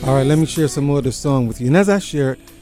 All right, let me share some more of this song with you. And as I share it,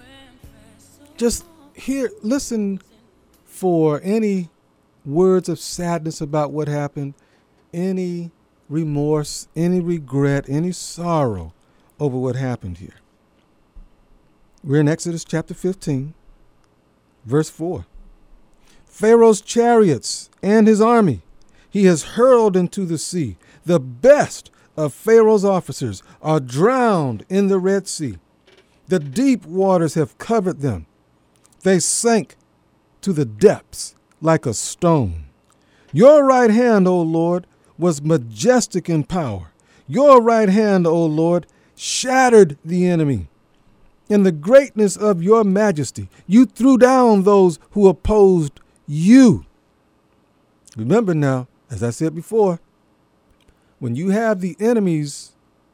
just listen for any words of sadness about what happened, any remorse, any regret, any sorrow over what happened here. We're in Exodus chapter 15, verse 4. Pharaoh's chariots and his army he has hurled into the sea. The best of Pharaoh's officers are drowned in the Red Sea. The deep waters have covered them. They sank to the depths like a stone. Your right hand, O Lord, was majestic in power. Your right hand, O Lord, shattered the enemy. In the greatness of your majesty, you threw down those who opposed you. Remember now, as I said before, when you have the enemies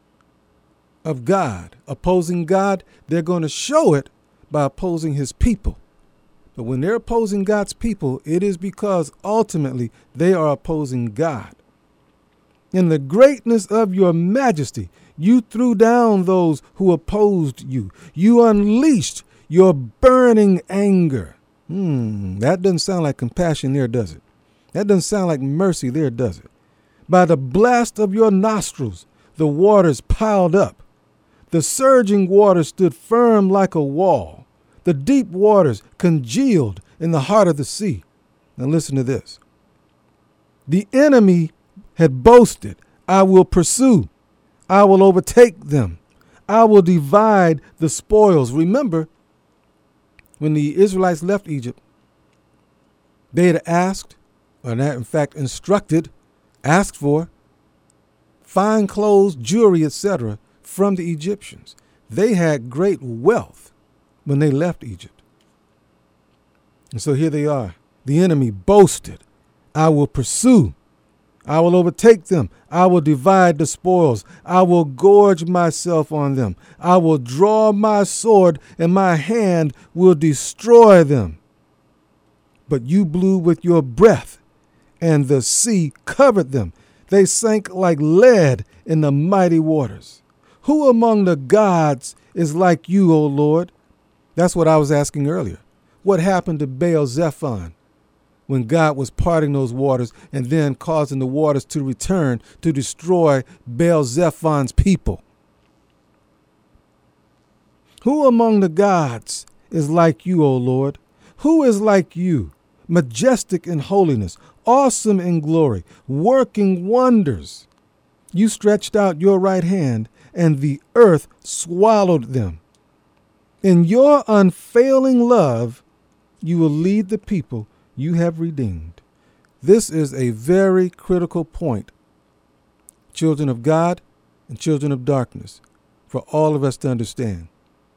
of God opposing God, they're going to show it by opposing his people. But when they're opposing God's people, it is because ultimately they are opposing God. In the greatness of your majesty, you threw down those who opposed you. You unleashed your burning anger. That doesn't sound like compassion there, does it? That doesn't sound like mercy there, does it? By the blast of your nostrils, the waters piled up. The surging waters stood firm like a wall. The deep waters congealed in the heart of the sea. Now listen to this. The enemy had boasted, I will pursue. I will overtake them. I will divide the spoils. Remember, when the Israelites left Egypt, they had asked, or in fact asked for fine clothes, jewelry, etc. from the Egyptians. They had great wealth when they left Egypt. And so here they are. The enemy boasted, I will pursue. I will overtake them. I will divide the spoils. I will gorge myself on them. I will draw my sword, and my hand will destroy them. But you blew with your breath, and the sea covered them. They sank like lead in the mighty waters. Who among the gods is like you, O Lord? That's what I was asking earlier. What happened to Baal Zephon when God was parting those waters and then causing the waters to return to destroy Baal Zephon's people? Who among the gods is like you, O Lord? Who is like you, majestic in holiness, awesome in glory, working wonders? You stretched out your right hand, and the earth swallowed them. In your unfailing love, you will lead the people you have redeemed. This is a very critical point, children of God and children of darkness, for all of us to understand.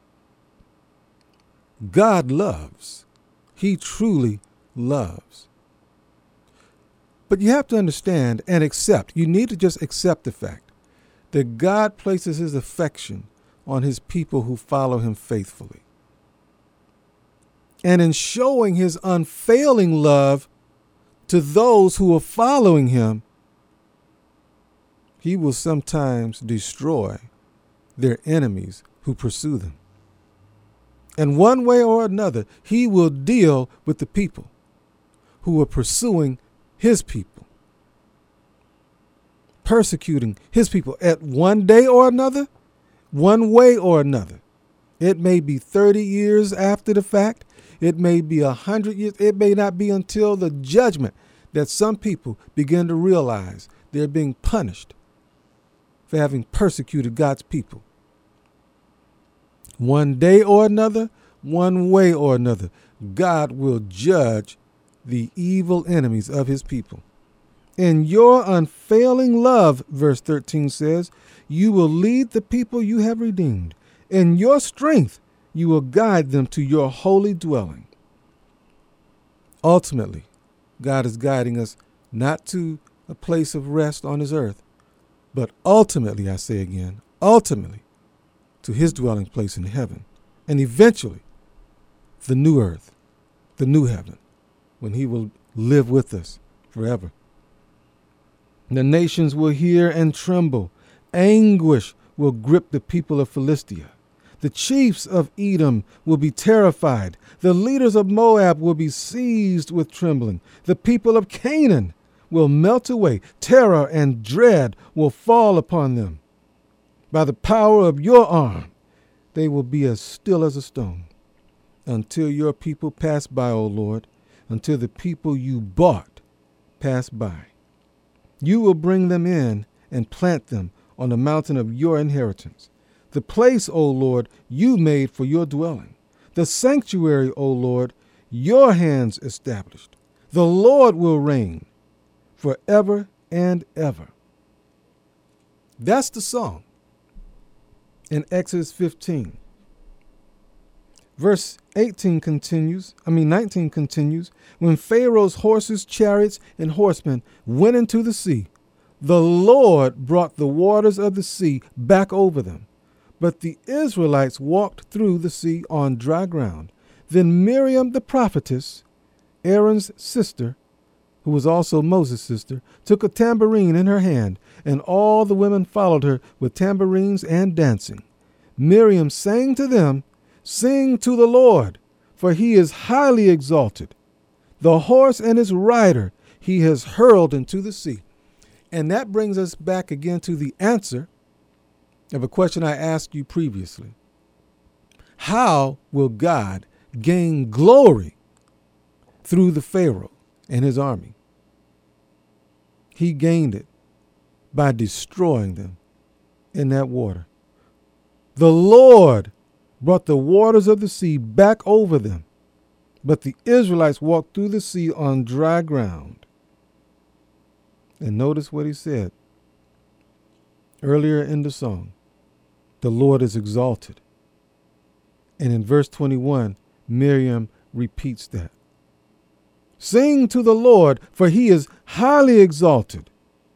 God loves. He truly loves. But you have to understand and accept. You need to just accept the fact that God places his affection on his people who follow him faithfully. And in showing his unfailing love to those who are following him, he will sometimes destroy their enemies who pursue them. And one way or another, he will deal with the people who are pursuing his people, persecuting his people at one day or another, one way or another. It may be 30 years after the fact. It may be 100 years. It may not be until the judgment that some people begin to realize they're being punished for having persecuted God's people. One day or another, one way or another, God will judge the evil enemies of his people. In your unfailing love, verse 13 says, you will lead the people you have redeemed. In your strength, you will guide them to your holy dwelling. Ultimately, God is guiding us not to a place of rest on his earth, but ultimately, I say again, ultimately, to his dwelling place in heaven. And eventually, the new earth, the new heaven, when he will live with us forever. The nations will hear and tremble. Anguish will grip the people of Philistia. The chiefs of Edom will be terrified. The leaders of Moab will be seized with trembling. The people of Canaan will melt away. Terror and dread will fall upon them. By the power of your arm, they will be as still as a stone. Until your people pass by, O Lord, until the people you bought pass by. You will bring them in and plant them on the mountain of your inheritance, the place, O Lord, you made for your dwelling, the sanctuary, O Lord, your hands established. The Lord will reign forever and ever. That's the song in Exodus 15. Verse 19 continues, when Pharaoh's horses, chariots, and horsemen went into the sea, the Lord brought the waters of the sea back over them. But the Israelites walked through the sea on dry ground. Then Miriam the prophetess, Aaron's sister, who was also Moses' sister, took a tambourine in her hand, and all the women followed her with tambourines and dancing. Miriam sang to them, "Sing to the Lord, for he is highly exalted. The horse and his rider he has hurled into the sea." And that brings us back again to the answer of a question I asked you previously. How will God gain glory through the Pharaoh and his army? He gained it by destroying them in that water. The Lord brought the waters of the sea back over them, but the Israelites walked through the sea on dry ground. And notice what he said earlier in the song. The Lord is exalted. And in verse 21, Miriam repeats that. Sing to the Lord, for he is highly exalted.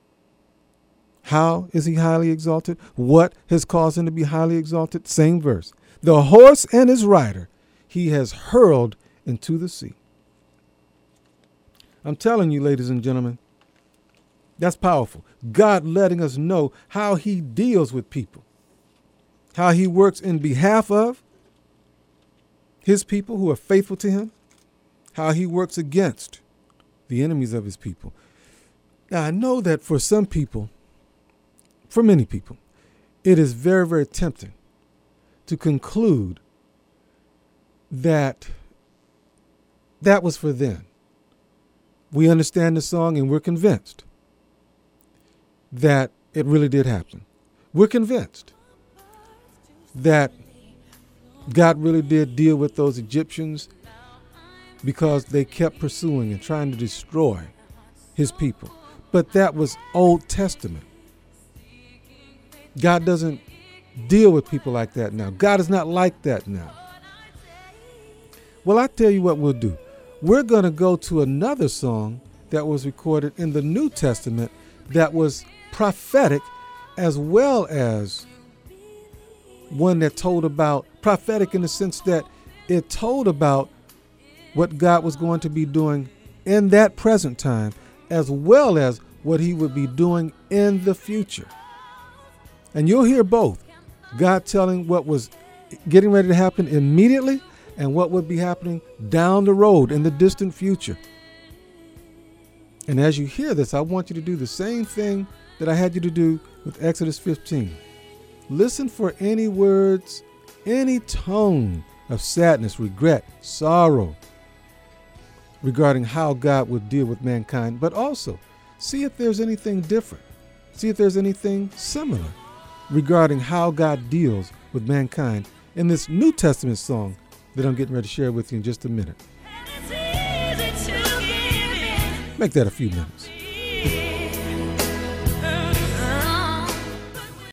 How is he highly exalted? What has caused him to be highly exalted? Same verse. The horse and his rider he has hurled into the sea. I'm telling you, ladies and gentlemen, that's powerful. God letting us know how he deals with people, how he works in behalf of his people who are faithful to him, how he works against the enemies of his people. Now, I know that for some people, for many people, it is very, very tempting to conclude that that was for them. We understand the song and we're convinced that it really did happen. We're convinced that God really did deal with those Egyptians because they kept pursuing and trying to destroy his people. But that was Old Testament. God doesn't deal with people like that now. God is not like that now. Well, I tell you what we'll do. We're going to go to another song that was recorded in the New Testament that was prophetic, as well as one that told about, prophetic in the sense that it told about what God was going to be doing in that present time, as well as what he would be doing in the future. And you'll hear both. God telling what was getting ready to happen immediately and what would be happening down the road in the distant future. And as you hear this, I want you to do the same thing that I had you to do with Exodus 15. Listen for any words, any tone of sadness, regret, sorrow regarding how God would deal with mankind, but also see if there's anything different. See if there's anything similar regarding how God deals with mankind in this New Testament song that I'm getting ready to share with you in just a minute. Make that a few minutes.